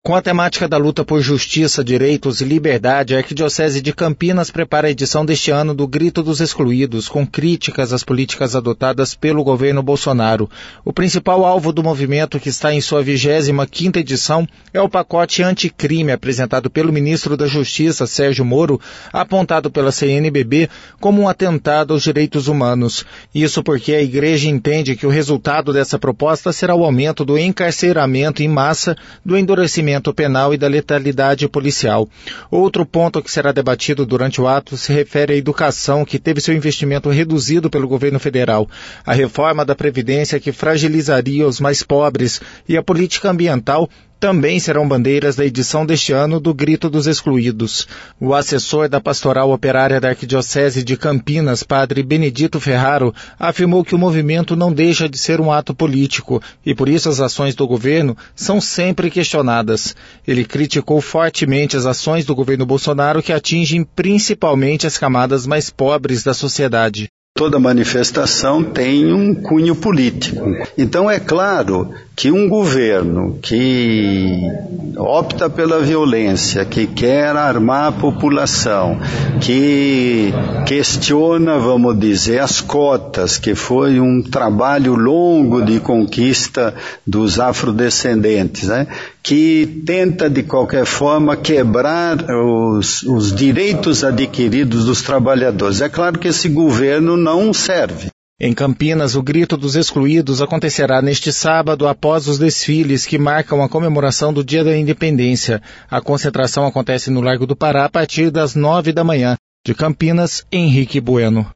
Com a temática da luta por justiça, direitos e liberdade, a Arquidiocese de Campinas prepara a edição deste ano do Grito dos Excluídos, com críticas às políticas adotadas pelo governo Bolsonaro. O principal alvo do movimento, que está em sua 25ª edição, é o pacote anticrime apresentado pelo ministro da Justiça, Sérgio Moro, apontado pela CNBB como um atentado aos direitos humanos. Isso porque a Igreja entende que o resultado dessa proposta será o aumento do encarceramento em massa, do endurecimento penal e da letalidade policial. Outro ponto que será debatido durante o ato se refere à educação, que teve seu investimento reduzido pelo governo federal, a reforma da Previdência, que fragilizaria os mais pobres, e a política ambiental também serão bandeiras da edição deste ano do Grito dos Excluídos. O assessor da Pastoral Operária da Arquidiocese de Campinas, padre Benedito Ferraro, afirmou que o movimento não deixa de ser um ato político e por isso as ações do governo são sempre questionadas. Ele criticou fortemente as ações do governo Bolsonaro, que atingem principalmente as camadas mais pobres da sociedade. Toda manifestação tem um cunho político. Então é claro que um governo que opta pela violência, que quer armar a população, que questiona, vamos dizer, as cotas, que foi um trabalho longo de conquista dos afrodescendentes, né? Que tenta de qualquer forma quebrar os direitos adquiridos dos trabalhadores. É claro que esse governo não serve. Em Campinas, o Grito dos Excluídos acontecerá neste sábado após os desfiles que marcam a comemoração do Dia da Independência. A concentração acontece no Largo do Pará a partir das 9 da manhã. De Campinas, Henrique Bueno.